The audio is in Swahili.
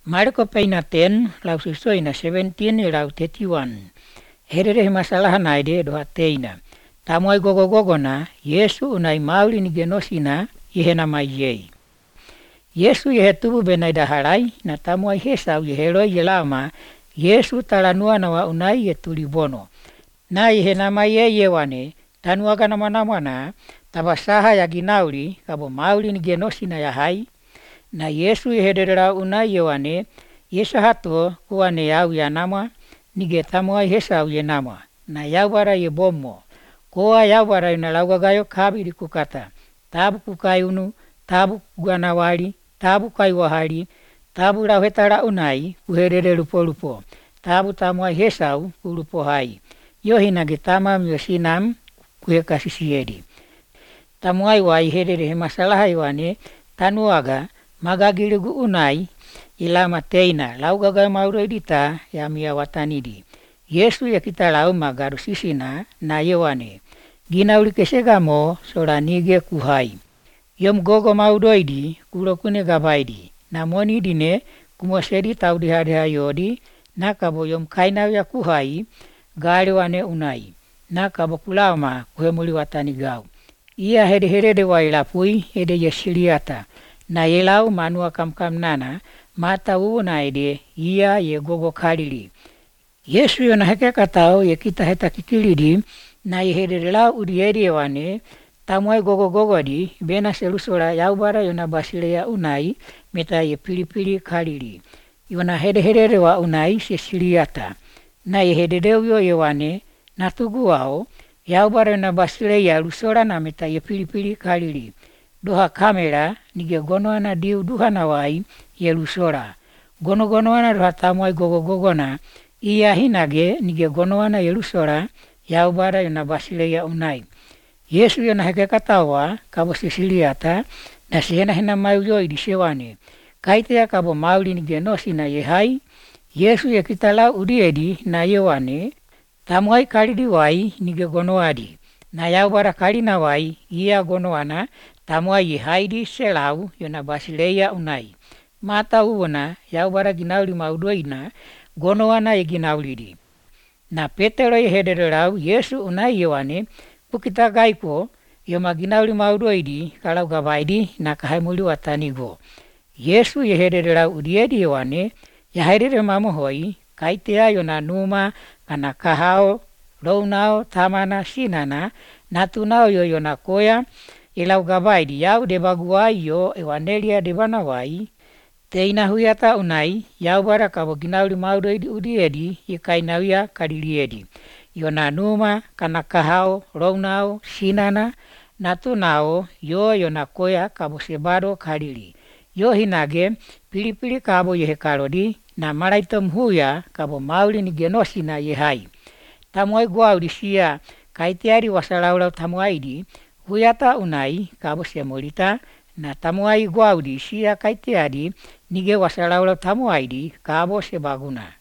Marko peina 10, lau susoina 17 lau 31. Herere masalah naide doha teina. Tamuai gogo-gogona, Yesu unai mauli ni genosina ihena maiyei. Yesu yehe tubu benai daharai, na tamuai hesau yeheroi yelama, Yesu talanua na wa unai ye tulibono. Na ihena maiyei yewane, tanuaga nama-namana, tabasaha ya ginauli, kabo mauli ni genosina ya hai, na Yesu yehederera unai yewane, Yesa hato kuwane yau ya nama, nige tamuai hesau ye nama, na yaubara ye bomo. Koa yaubara ina laugagayo kabiri kukata. Tabu kukai unu, tabu kuganawari, tabu kai wahari, tabu rauhetara unai, kuherere lupo-lupo. Tabu tamuai hesau kulupo hai. Yohina getama miosinam kuheka sisiedi. Tamuai wai herere masalah iwane, tanuaga magagirigu unai, ilama teina laugagayo mauro edita ya mia watanidi. Yesu ya kita lau magaru sisina na yewane. Gina uli kesegamo sora nige kuhai. Yom gogo maudoidi kurokune gabaidi. Na moni dine kumosedi tau dihadeha yodi na kabo yom kaina ya kuhai gare wane unai. Na kabo kulama kuhemuli watani gau. Ia hede-hede wa ilapui hede yesiliata. Na yelau manua kam-kam nana mata uuna ede ia ye gogo kalili. Yesu yona heke katao ye kita heta kikilidi na ye hederela udiedi wane tamuai gogo di bena selusora yaubara yona basile ya unai meta ye pili-pili kalili. Yona hede wa unai sesiliata. Na ye hededeuyo ye wane natugu wao yaubara yona basile ya lusora na meta ye pili-pili kalili. Doha kamera nige gonoana diu duhana wai ye lusora. Gono-gonoana doha tamuai gogo-gogona ia hinage nige gonoana ye lusora yaubara yona basile ya unai. Yesu yona heke katawa kabo sisiliata na sihena hena mauyoi di sewane. Kaitea kabo mauli nige nosina ye hai. Yesu ye kitala udiedi na yewane tamuai kalidi wai nige gonoadi. Na yaubara kalina wai ia gonoana tamuai ye haidi selau yona basile ya unai. Mata uona yaubara ginauli maudoina gonoana ye ginaulidi. Na Petero ye hedererau Yesu unai yewane pukita gaiko yoma ginauli maudoidi kalau gabaidi na kahaimuli watanigo. Yesu ye hedererau udiedi yewane ya haidere mamohoi kaitea yona numa kana kahao lounao tamana sinana natunao yo yona koya ilau gabaidi yau debaguai yo ewanelia debanawai. Teina huyata unai, yaubara kabo ginauli maudoidi udiedi, ikainawia kadiliedi. Yona numa, kanakahao, rounao, sinana, natunao, yo yona koya kabo sebado kadili. Yo hinage, pili-pili kabo yehekalodi, na maraitom huya kabo mauli ni genosina yehai. Tamuai guaudi sia, kaitiari wasalaulau tamuaidi, huyata unai, kabo semolita, na tamuai guaudi sia kaitiari, nige wasalaulau tamuaidi kabo sebaguna.